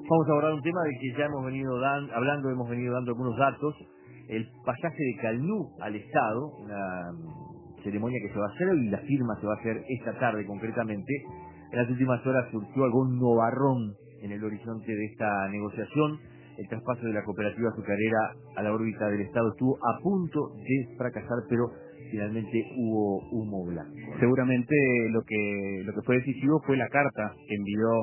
Vamos a abordar un tema del que ya hemos venido hablando, hemos venido dando algunos datos. El pasaje de Calnú al Estado, una ceremonia que se va a hacer y la firma se va a hacer esta tarde concretamente. En las últimas horas surgió algún nubarrón en el horizonte de esta negociación. El traspaso de la cooperativa azucarera a la órbita del Estado estuvo a punto de fracasar, pero finalmente hubo humo blanco. Seguramente lo que fue decisivo fue la carta que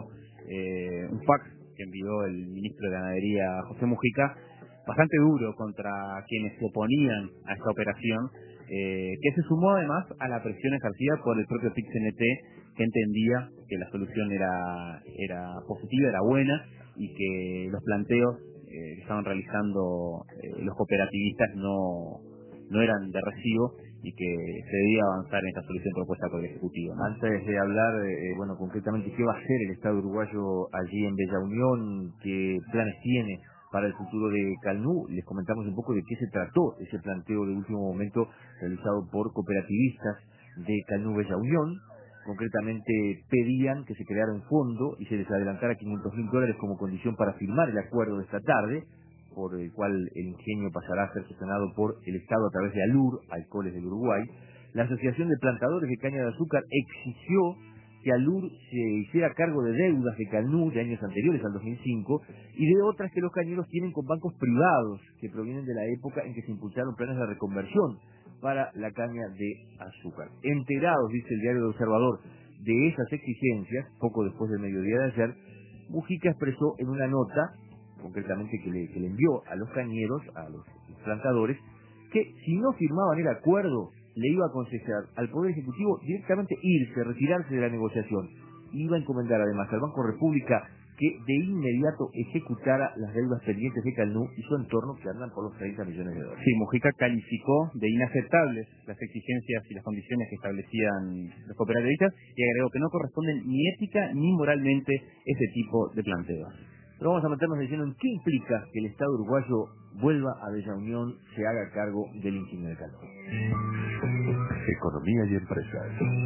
envió, un fax que envió el ministro de Ganadería, José Mujica, bastante duro contra quienes se oponían a esta operación, que se sumó además a la presión ejercida por el propio PIC-CNT, que entendía que la solución era positiva, era buena, y que los planteos que estaban realizando los cooperativistas no eran de recibo y que se debía avanzar en esta solución propuesta por el Ejecutivo, ¿no? Antes de hablar, concretamente, ¿qué va a hacer el Estado uruguayo allí en Bella Unión? ¿Qué planes tiene para el futuro de Calnú? Les comentamos un poco de qué se trató ese planteo de último momento realizado por cooperativistas de Calnú Bella Unión. Concretamente pedían que se creara un fondo y se les adelantara $500.000 como condición para firmar el acuerdo de esta tarde, por el cual el ingenio pasará a ser gestionado por el Estado a través de ALUR, Alcoholes del Uruguay. La Asociación de Plantadores de Caña de Azúcar exigió que ALUR se hiciera cargo de deudas de Calnú de años anteriores al 2005 y de otras que los cañeros tienen con bancos privados que provienen de la época en que se impulsaron planes de reconversión para la caña de azúcar. Enterados, dice el diario El Observador, de esas exigencias, poco después del mediodía de ayer, Mujica expresó en una nota, concretamente que le envió a los cañeros, a los plantadores, que si no firmaban el acuerdo, le iba a aconsejar al Poder Ejecutivo directamente irse, retirarse de la negociación. Y iba a encomendar además al Banco República que de inmediato ejecutara las deudas pendientes de Calnú y su entorno, que andan por los $30 millones. Sí, Mujica calificó de inaceptables las exigencias y las condiciones que establecían los cooperativistas y agregó que no corresponden ni ética ni moralmente ese tipo de planteos. Pero vamos a meternos diciendo en qué implica que el Estado uruguayo vuelva a Bella Unión, se haga cargo del ingenio de Calnú. Economía y empresas.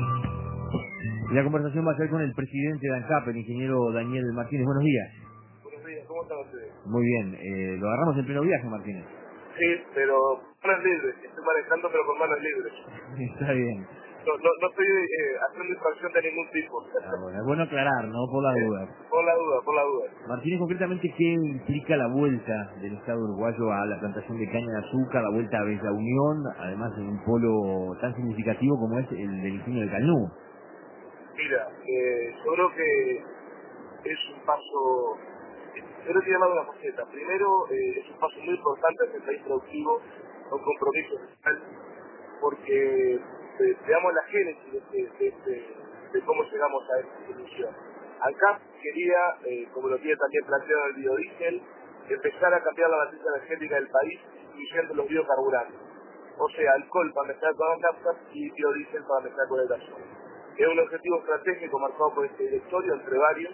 La conversación va a ser con el presidente de ANCAP, el ingeniero Daniel Martínez. Buenos días. Buenos días, ¿cómo están ustedes? Muy bien, lo agarramos en pleno viaje, Martínez. Sí, pero manos libres, estoy manejando pero con manos libres. Está bien. No estoy haciendo infracción de ningún tipo. Bueno, es bueno aclarar, ¿no? Por la duda. Por la duda. Martínez, concretamente, ¿qué implica la vuelta del Estado uruguayo a la plantación de caña de azúcar, la vuelta a Bella Unión, además en un polo tan significativo como es el del ingenio de Calnú? Mira, yo creo que es un paso, yo lo quiero llamar una faceta. Primero, es un paso muy importante hacia el país productivo, con compromiso social, porque veamos la génesis de cómo llegamos a esta solución. ANCAP quería, como lo tiene también planteado el biodiesel, empezar a cambiar la matriz energética del país, incluyendo los biocarburantes. O sea, alcohol para mezclar con ANCAP y biodiesel para mezclar con el gasóleo. Es un objetivo estratégico marcado por este directorio, entre varios,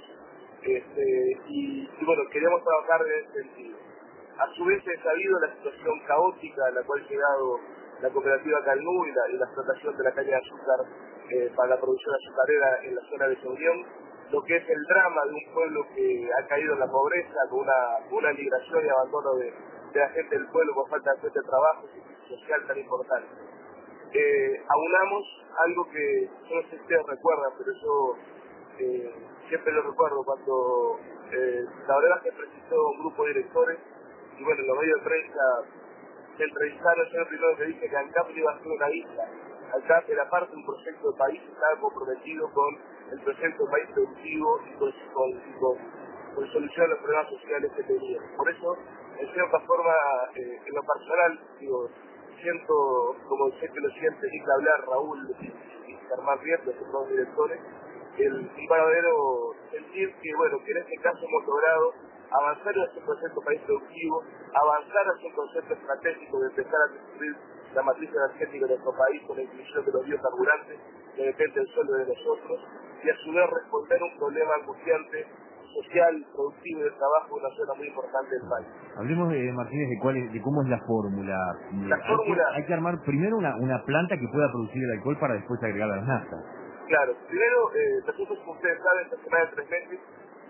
y bueno, queremos trabajar en ese sentido. A su vez he sabido la situación caótica a la cual ha llegado la cooperativa Calnú y la explotación de la caña de azúcar para la producción azucarera en la zona de Bella Unión, lo que es el drama de un pueblo que ha caído en la pobreza con una migración y abandono de la gente del pueblo por falta de fuente de trabajo social tan importante. Aunamos algo que yo no sé si ustedes recuerdan, pero yo siempre lo recuerdo cuando la verdad es que presentó un grupo de directores y bueno, en los medios de prensa se entrevistaron. Yo lo primero que dije que ANCAP no iba a ser una isla. ANCAP era parte de un proyecto de país que estaba comprometido con el proyecto de país productivo y con solución a los problemas sociales que tenía. Por eso, en cierta forma, en lo personal, siento, como sé que lo siente Nick hablar, Raúl y Germán Riesco, que son los directores, un verdadero sentir que, bueno, que en este caso hemos logrado avanzar hacia un concepto país productivo, avanzar hacia un concepto estratégico de empezar a construir la matriz energética de nuestro país con la inclusión de los biocarburantes, que dependen solo de nosotros, y a su vez responder un problema angustiante social, productivo y de trabajo en una zona muy importante del país. Hablemos, Martínez, de cómo es la fórmula. Hay que armar primero una planta que pueda producir el alcohol para después agregar las naftas. Claro, primero, nosotros, como ustedes saben, esta semana de 3 meses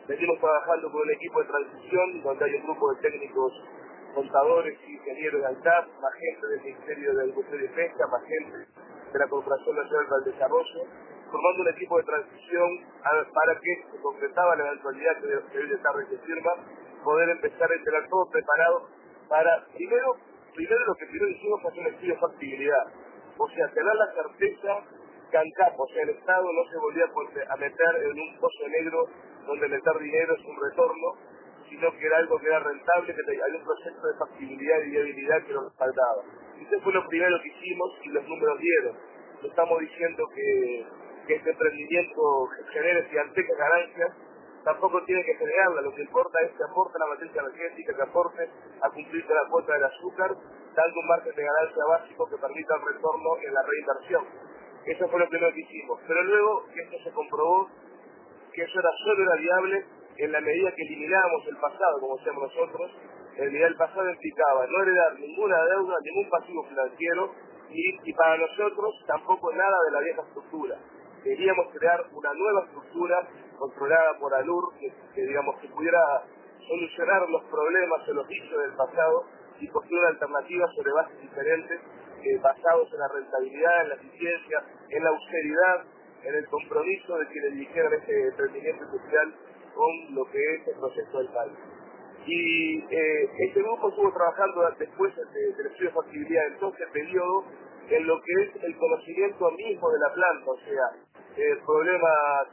Venimos trabajando con un equipo de transición donde hay un grupo de técnicos, contadores y ingenieros de ANCAP, más gente del Ministerio de Agricultura y Pesca, más gente de la Corporación Nacional para el Desarrollo, formando un equipo de transición para que se concretaba la eventualidad que hoy de tarde se firma, poder empezar a tener todo preparado para, primero lo que primero hicimos fue hacer un estudio de factibilidad, o sea, tener la certeza que ANCAP, o sea, el Estado no se volvía a meter en un pozo negro donde meter dinero es un retorno, sino que era algo que era rentable, que había un proceso de factibilidad y viabilidad que nos respaldaba. Eso fue lo primero que hicimos y los números dieron. No estamos diciendo que este emprendimiento genere gigantescas ganancias, tampoco tiene que generarla, lo que importa es que aporte la matriz energética, que aporte a cumplir con la cuota del azúcar, dando un margen de ganancia básico que permita el retorno en la reinversión. Eso fue lo primero que hicimos. Pero luego que esto se comprobó, que eso solo era viable en la medida que eliminábamos el pasado, como decíamos nosotros. El pasado implicaba no heredar ninguna deuda, ningún pasivo financiero, y para nosotros tampoco nada de la vieja estructura. Queríamos crear una nueva estructura controlada por ALUR, que pudiera solucionar los problemas o los vicios del pasado y construir una alternativa sobre bases diferentes, basados en la rentabilidad, en la eficiencia, en la austeridad, en el compromiso de quienes dirigieran este emprendimiento industrial con lo que es el proceso del país. Y este grupo estuvo trabajando después del estudio de factibilidad en todo este periodo en lo que es el conocimiento mismo de la planta, o sea, problemas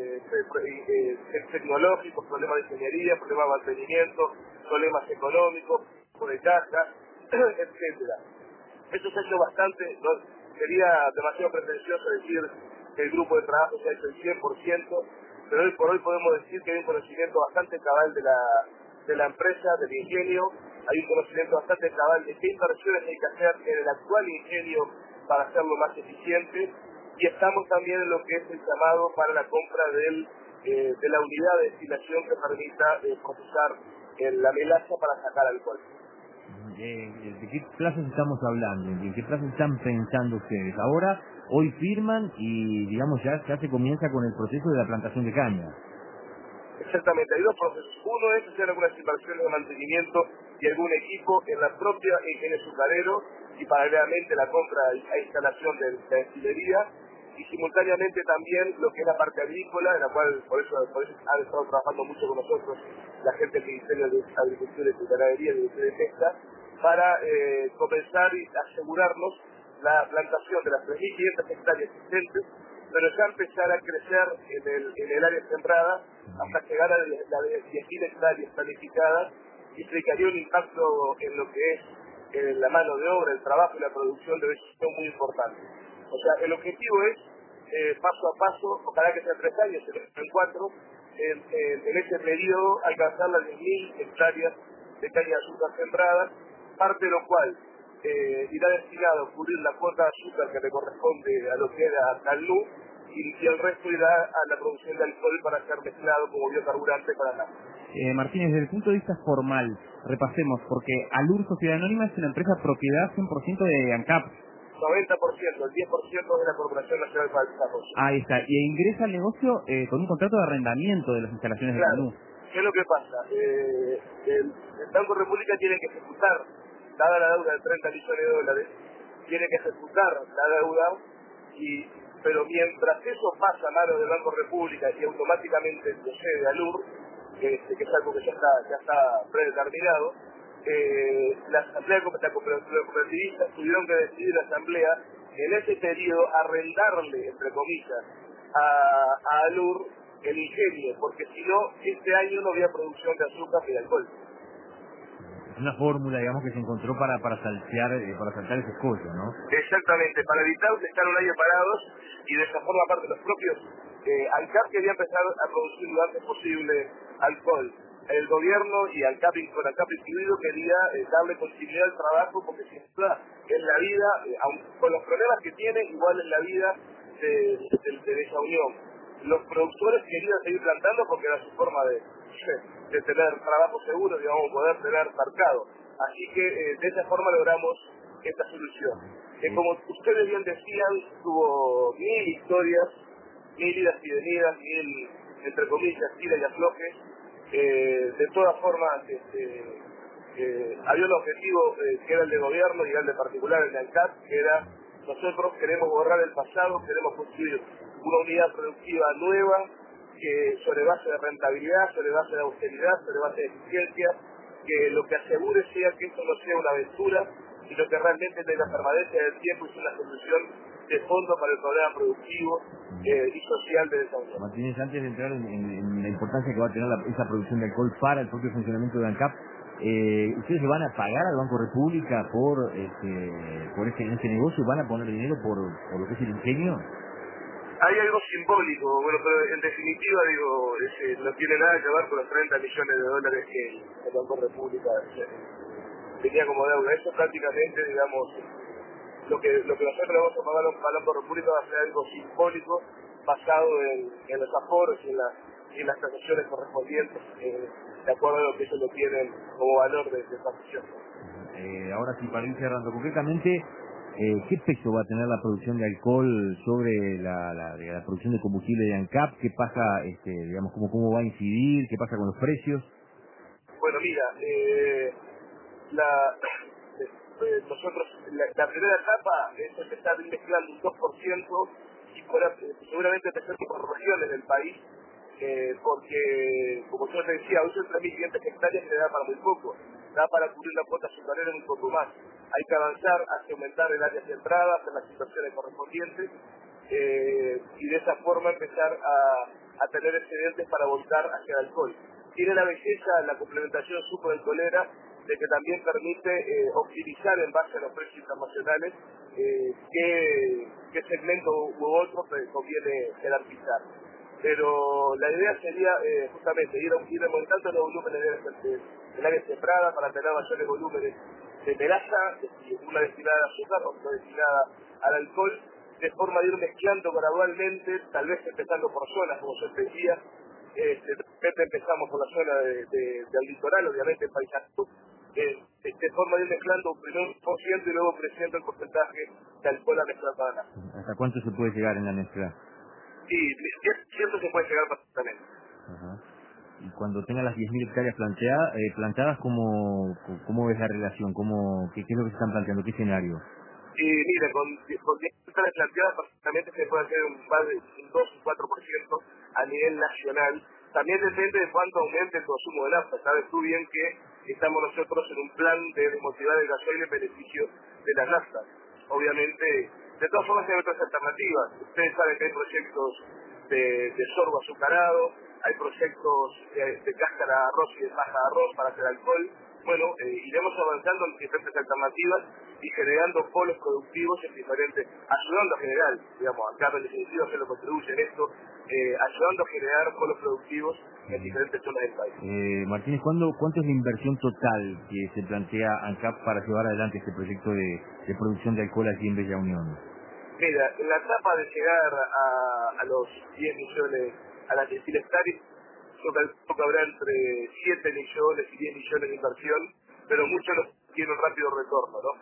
tecnológicos, problemas de ingeniería, problemas de mantenimiento, problemas económicos, de caja, etcétera. Eso se ha hecho bastante, no sería demasiado pretencioso decir que el grupo de trabajo se ha hecho el 100%, pero hoy por hoy podemos decir que hay un conocimiento bastante cabal de la empresa, del ingenio, hay un conocimiento bastante cabal de qué inversiones hay que hacer en el actual ingenio para hacerlo más eficiente, y estamos también en lo que es el llamado para la compra de la unidad de destilación que permita procesar la melaza para sacar alcohol. ¿De qué plazos estamos hablando? ¿En qué plazos están pensando ustedes? Ahora, hoy firman y, digamos, ya se comienza con el proceso de la plantación de caña. Exactamente, hay dos procesos. Uno es hacer algunas inversiones de mantenimiento y algún equipo en la propia ingenio azucarero y paralelamente la compra e instalación de la destilería, y simultáneamente también lo que es la parte agrícola, en la cual por eso han estado trabajando mucho con nosotros la gente del Ministerio de Agricultura y Ganadería y de Pesca, para comenzar y asegurarnos la plantación de las 3.500 hectáreas existentes, pero ya empezar a crecer en el área sembrada hasta llegar a la de 10.000 hectáreas planificadas, y implicaría un impacto en lo que es la mano de obra, el trabajo y la producción de vegetal muy importante. O sea, el objetivo es paso a paso, ojalá que sea en 3 años, en 4, en ese periodo alcanzar las 10.000 hectáreas de caña de azúcar sembradas, parte de lo cual irá destinado a cubrir la cuota de azúcar que le corresponde a lo que era Calnú, y el resto irá a la producción de alcohol para ser mezclado como biocarburante para nada. Martínez, desde el punto de vista formal, repasemos, porque ALUR Sociedad Anónima es una empresa propiedad 100% de ANCAP. 90%, el 10% de la Corporación Nacional para el Desarrollo. Ahí está, y ingresa al negocio con un contrato de arrendamiento de las instalaciones de Calnú. ¿Qué es lo que pasa? El Banco República tiene que ejecutar, dada la deuda de 30 millones de dólares, tiene que ejecutar la deuda, pero mientras eso pasa a manos del Banco República y automáticamente procede a ALUR, que es algo que ya está predeterminado, la asamblea de cooperativistas tuvieron que decidir la asamblea en ese periodo arrendarle, entre comillas, a ALUR el ingenio, porque si no, este año no había producción de azúcar ni de alcohol. Es una fórmula, digamos, que se encontró para saltar ese escollo, ¿no? Exactamente, para evitar estar un año parados, y de esa forma, aparte, los propios ANCAP quería empezar a producir lo antes posible alcohol. El gobierno y ANCAP, con ANCAP incluido, quería darle continuidad al trabajo, porque sin duda en la vida, con los problemas que tiene, igual en la vida de esa unión. Los productores querían seguir plantando porque era su forma de tener trabajo seguro, digamos, poder tener mercado. Así que de esa forma logramos esta solución. Como ustedes bien decían, tuvo 1000 historias, 1000 idas y venidas, 1000 entre comillas, tira y afloje. De todas formas, había un objetivo que era el de gobierno y era el de particular, el de ANCAP, que era: nosotros queremos borrar el pasado, queremos construir una unidad productiva nueva, que sobre base de rentabilidad, sobre base de austeridad, sobre base de eficiencia, que lo que asegure sea que esto no sea una aventura, sino que realmente tenga permanencia del tiempo y sea una solución de fondo para el problema productivo y social de esa unión. Martínez, antes de entrar en la importancia que va a tener esa producción de alcohol para el propio funcionamiento de ANCAP, ¿ustedes le van a pagar al Banco República por este negocio? ¿Van a poner dinero por lo que es el ingenio? Hay algo simbólico, bueno, pero en definitiva, digo, no tiene nada que ver con los 30 millones de dólares que el Banco República tenía como deuda. Eso prácticamente, digamos, lo que nosotros le vamos a pagar al Banco República va a ser algo simbólico, basado en los aforos y en las transacciones correspondientes, de acuerdo a lo que ellos lo tienen como valor de transacción. Ahora sí, para ir cerrando concretamente, ¿qué peso va a tener la producción de alcohol sobre la producción de combustible de ANCAP? ¿Qué pasa, digamos, cómo va a incidir? ¿Qué pasa con los precios? Bueno, mira, nosotros, la primera etapa es empezar mezclando un 2% y seguramente empezar por regiones del país, porque, como yo te decía, hoy son 3.500 hectáreas que da para muy poco, da para cubrir la cuota azucarera muy poco más. Hay que avanzar hacia aumentar el área centrada, hacer las situaciones correspondientes, y de esa forma empezar a tener excedentes para volcar hacia el alcohol. Tiene la belleza, la complementación sucroalcoholera, de que también permite optimizar en base a los precios internacionales qué segmento u otro conviene jerarquizar. Pero la idea sería justamente ir aumentando los volúmenes del área sembrada para tener mayores volúmenes de melaza, una destinada al azúcar, otra destinada al alcohol, de forma de ir mezclando gradualmente, tal vez empezando por zonas, como yo te decía. De repente empezamos por la zona del litoral, obviamente en Paysandú, de forma de ir mezclando primero un por ciento y luego creciendo el porcentaje de alcohol a mezclar para nada. ¿Hasta cuánto se puede llegar en la mezcla? Sí, 10% se puede llegar perfectamente. Ajá. Y cuando tenga las 10.000 hectáreas plantadas, ¿cómo ves la relación? ¿Qué es lo que se están planteando? ¿Qué escenario? Y mira, con 10 hectáreas planteadas perfectamente se puede hacer más de un 2 o 4% a nivel nacional. También depende de cuánto aumente el consumo de nafta. Sabes tú bien que estamos nosotros en un plan de desmotivar el gasoil en beneficio de las naftas. Obviamente, de todas formas hay otras alternativas. Ustedes saben que hay proyectos de sorgo azucarado, hay proyectos de cáscara de arroz y de paja de arroz para hacer alcohol. Bueno, iremos avanzando en diferentes alternativas y generando polos productivos en diferentes, ayudando a generar, digamos, acá en definitiva se lo contribuye en esto, ayudando a generar polos productivos en diferentes zonas del país. Martínez, ¿cuánto es la inversión total que se plantea ANCAP para llevar adelante este proyecto de producción de alcohol aquí en Bella Unión? Mira, en la etapa de llegar a los 10 millones, a las 10.000 hectáreas, yo calculo que habrá entre 7 millones y 10 millones de inversión, pero muchos los tienen un rápido retorno, ¿no?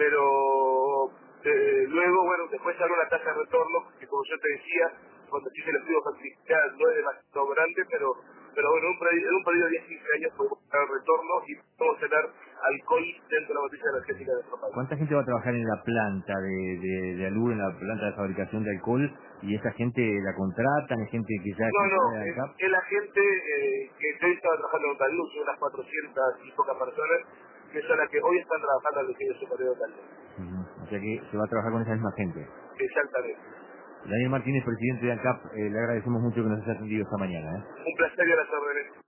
Pero luego, bueno, después habrá una tasa de retorno, que como yo te decía, cuando hice el estudio factificado no es demasiado grande, pero bueno, en un periodo de 10, 15 años podemos tener retorno y podemos tener alcohol dentro de la matriz energética de nuestro país. ¿Cuánta gente va a trabajar en la planta de Alur, en la planta de fabricación de alcohol? ¿Y esa gente la contratan? ¿Es gente que ya No, de ANCAP? es la gente que hoy estaba trabajando en Talud, unas 400 y pocas personas, que son las que hoy están trabajando en el Diseño Superior de Talud. O sea que se va a trabajar con esa misma gente. Exactamente. Daniel Martínez, presidente de ANCAP, le agradecemos mucho que nos haya atendido esta mañana. Un placer y a las órdenes.